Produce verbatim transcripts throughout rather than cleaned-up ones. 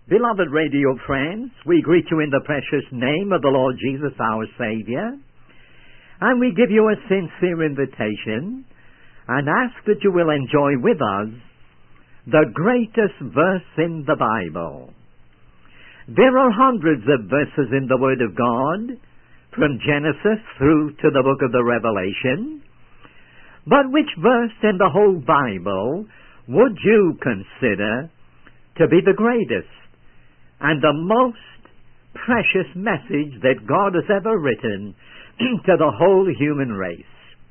Beloved radio friends, we greet you in the precious name of the Lord Jesus our Savior, and we give you a sincere invitation and ask that you will enjoy with us the greatest verse in the Bible. There are hundreds of verses in the Word of God, from Genesis through to the book of the Revelation, but which verse in the whole Bible would you consider to be the greatest and the most precious message that God has ever written to the whole human race?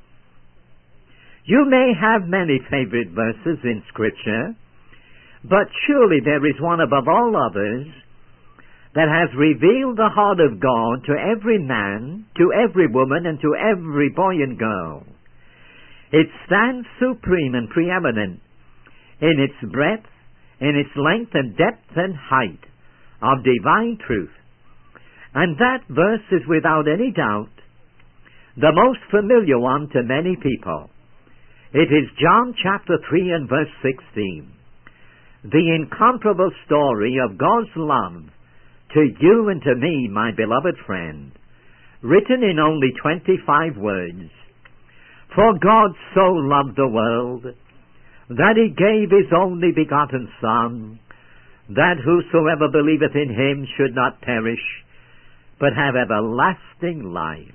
You may have many favorite verses in Scripture, but surely there is one above all others that has revealed the heart of God to every man, to every woman, and to every boy and girl. It stands supreme and preeminent in its breadth, in its length and depth and height of divine truth. And that verse is without any doubt the most familiar one to many people. It is John chapter three and verse sixteen. The incomparable story of God's love to you and to me, my beloved friend, written in only twenty-five words. For God so loved the world that he gave his only begotten Son, that whosoever believeth in him should not perish, but have everlasting life.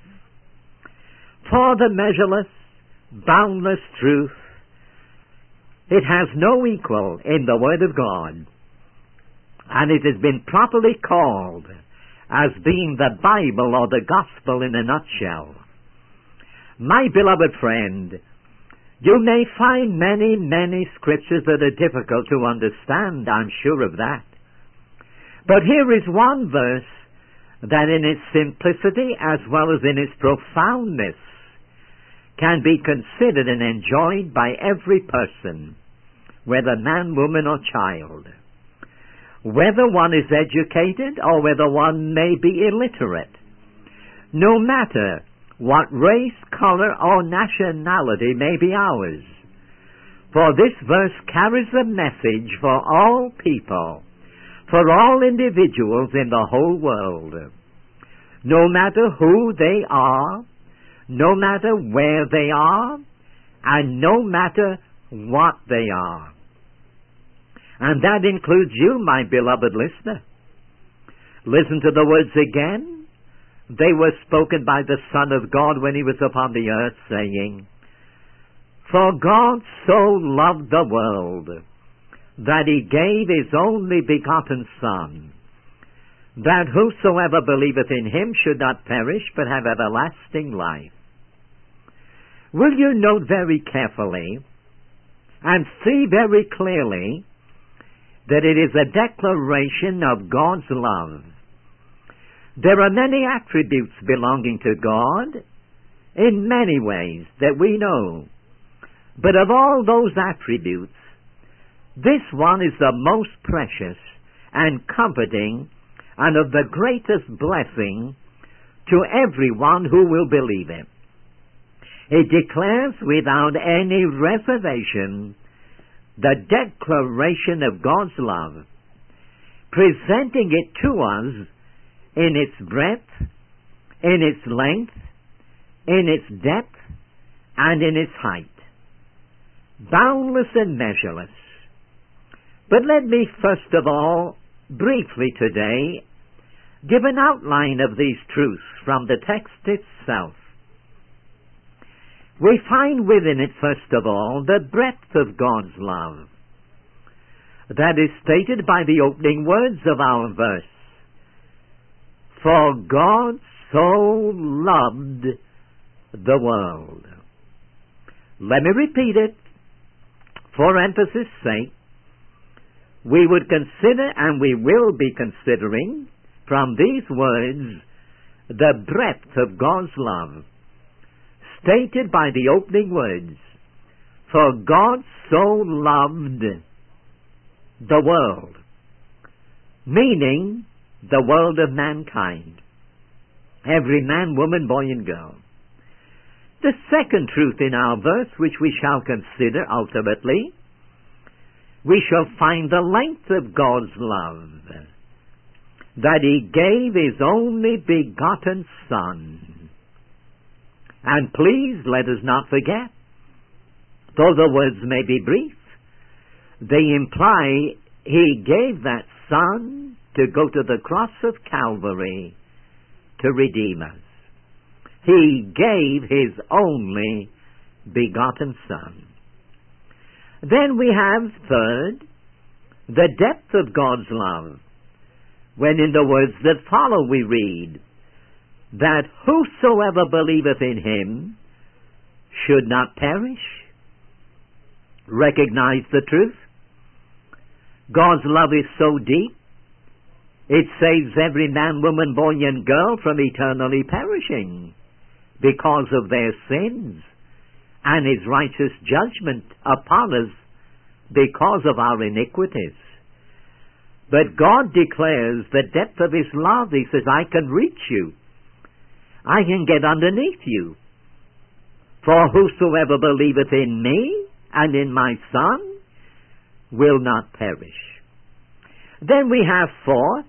For the measureless, boundless truth, it has no equal in the Word of God, and it has been properly called as being the Bible or the Gospel in a nutshell. My beloved friend, you may find many, many scriptures that are difficult to understand, I'm sure of that. But here is one verse that in its simplicity as well as in its profoundness can be considered and enjoyed by every person, whether man, woman, or child, whether one is educated or whether one may be illiterate, no matter what race, color, or nationality may be ours. For this verse carries a message for all people, for all individuals in the whole world, no matter who they are, no matter where they are, and no matter what they are. And that includes you, my beloved listener. Listen to the words again. They were spoken by the Son of God when he was upon the earth, saying, For God so loved the world that he gave his only begotten Son, that whosoever believeth in him should not perish, but have everlasting life. Will you note very carefully and see very clearly that it is a declaration of God's love? There are many attributes belonging to God in many ways that we know. But of all those attributes, this one is the most precious and comforting and of the greatest blessing to everyone who will believe it. It declares without any reservation the declaration of God's love, presenting it to us in its breadth, in its length, in its depth, and in its height. Boundless and measureless. But let me first of all, briefly today, give an outline of these truths from the text itself. We find within it, first of all, the breadth of God's love. That is stated by the opening words of our verse. For God so loved the world. Let me repeat it for emphasis' sake. We would consider, and we will be considering, from these words, the breadth of God's love, stated by the opening words, For God so loved the world, meaning the world of mankind, every man, woman, boy, and girl. The second truth in our verse, which we shall consider ultimately, we shall find the length of God's love. that he gave his only begotten Son. And please let us not forget, though the words may be brief, they imply he gave that Son to go to the cross of Calvary to redeem us. He gave his only begotten Son. Then we have, third, the depth of God's love, when in the words that follow we read, that whosoever believeth in him should not perish. Recognize the truth. God's love is so deep, it saves every man, woman, boy, and girl from eternally perishing because of their sins, and his righteous judgment upon us because of our iniquities. But God declares the depth of his love. He says, I can reach you. I can get underneath you. For whosoever believeth in me and in my Son will not perish. Then we have fourth,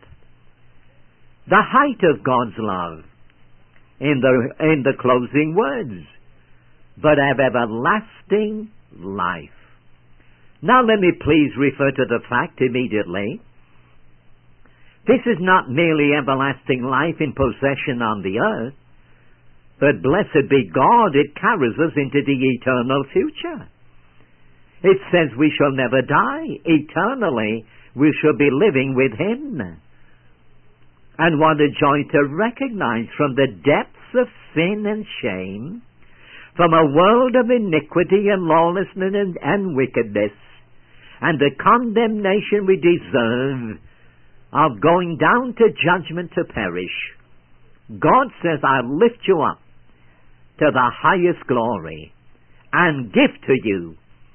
the height of God's love in the, in the closing words, but have everlasting life. Now let me please refer to the fact immediately. This is not merely everlasting life in possession on the earth, but blessed be God, it carries us into the eternal future. It says we shall never die. Eternally, we shall be living with him. And what a joy to recognize from the depths of sin and shame, from a world of iniquity and lawlessness and, and wickedness, and the condemnation we deserve of going down to judgment to perish, God says, I'll lift you up to the highest glory and give to you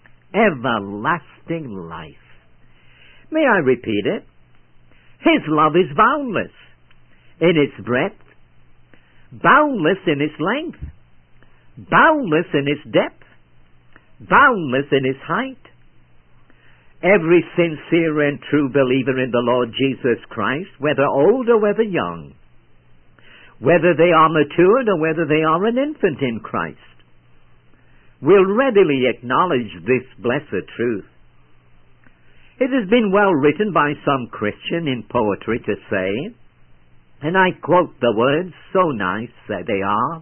everlasting life. May I repeat it? His love is boundless in its breadth, boundless in its length, boundless in its depth, boundless in its height. Every sincere and true believer in the Lord Jesus Christ, whether old or whether young, whether they are matured or whether they are an infant in Christ, will readily acknowledge this blessed truth. It has been well written by some Christian in poetry to say, and I quote the words, so nice that they are,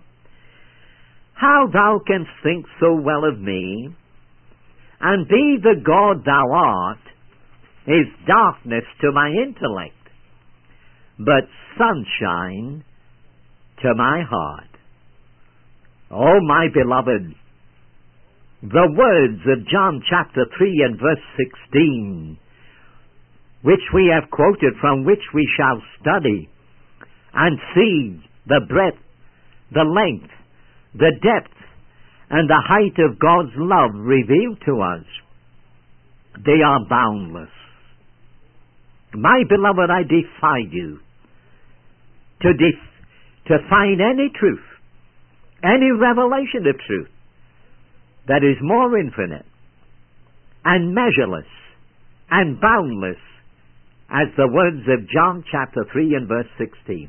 how thou canst think so well of me, and be the God thou art, is darkness to my intellect, but sunshine to my heart. Oh, my beloved, the words of John chapter three and verse sixteen, which we have quoted, from which we shall study and see the breadth, the length, the depth, and the height of God's love revealed to us. They are boundless. My beloved, I defy you to, def- to find any truth, any revelation of truth that is more infinite and measureless and boundless as the words of John chapter three and verse sixteen.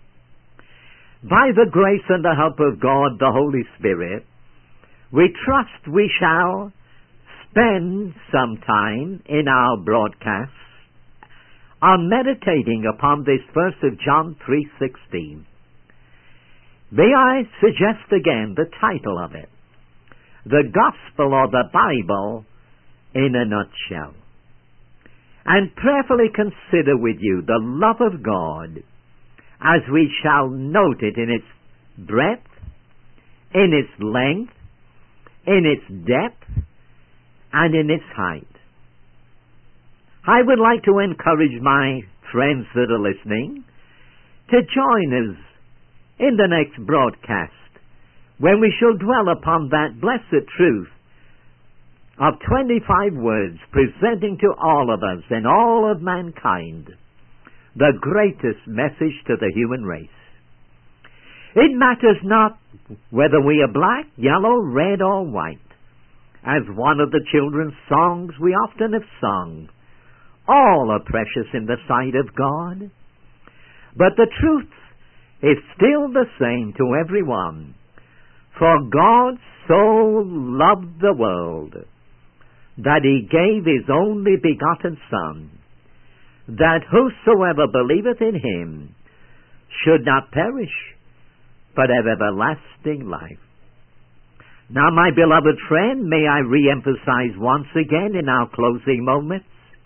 By the grace and the help of God, the Holy Spirit, we trust we shall spend some time in our broadcasts on meditating upon this verse of John three sixteen. May I suggest again the title of it, The Gospel or the Bible in a Nutshell, and prayerfully consider with you the love of God as we shall note it in its breadth, in its length, in its depth, and in its height. I would like to encourage my friends that are listening to join us in the next broadcast, when we shall dwell upon that blessed truth of twenty-five words presenting to all of us and all of mankind the greatest message to the human race. It matters not whether we are black, yellow, red, or white. As one of the children's songs we often have sung, all are precious in the sight of God. But the truth is still the same to everyone. For God so loved the world that he gave his only begotten Son, that whosoever believeth in him should not perish, but have everlasting life. Now, my beloved friend, may I re-emphasize once again in our closing moments,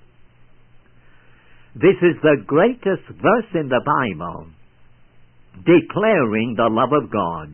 this is the greatest verse in the Bible, declaring the love of God.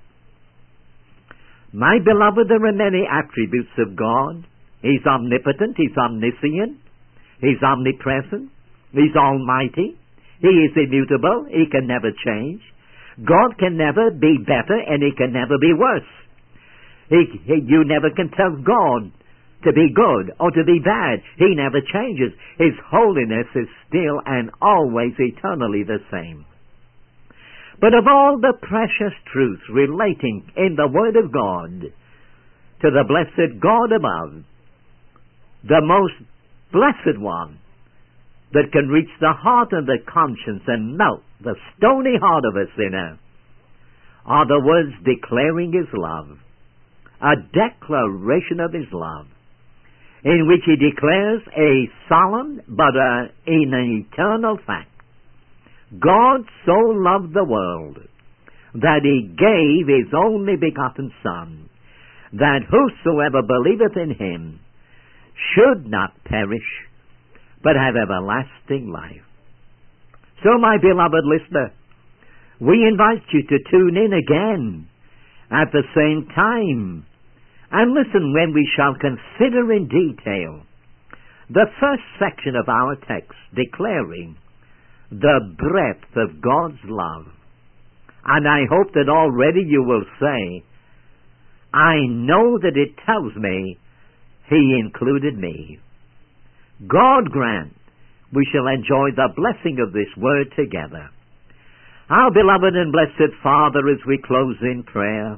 My beloved, there are many attributes of God. He's omnipotent, he's omniscient, he's omnipresent, he's almighty, he is immutable, he can never change. God can never be better and he can never be worse. He, he, you never can tell God to be good or to be bad. He never changes. His holiness is still and always eternally the same. But of all the precious truths relating in the Word of God to the blessed God above, the most blessed one that can reach the heart and the conscience and melt the stony heart of a sinner are the words declaring his love, a declaration of his love, in which he declares a solemn but a, in an eternal fact. God so loved the world that he gave his only begotten Son, that whosoever believeth in him should not perish, but have everlasting life. So, my beloved listener, we invite you to tune in again at the same time and listen when we shall consider in detail the first section of our text declaring the breadth of God's love. And I hope that already you will say, I know that it tells me he included me. God grant we shall enjoy the blessing of this word together. Our beloved and blessed Father, as we close in prayer,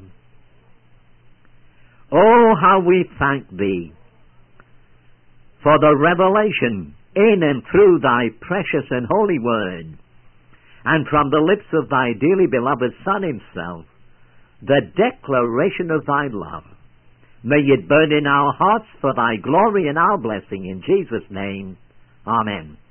oh, how we thank thee for the revelation in and through thy precious and holy word, and from the lips of thy dearly beloved Son himself, the declaration of thy love. May it burn in our hearts for thy glory and our blessing. In Jesus' name, amen.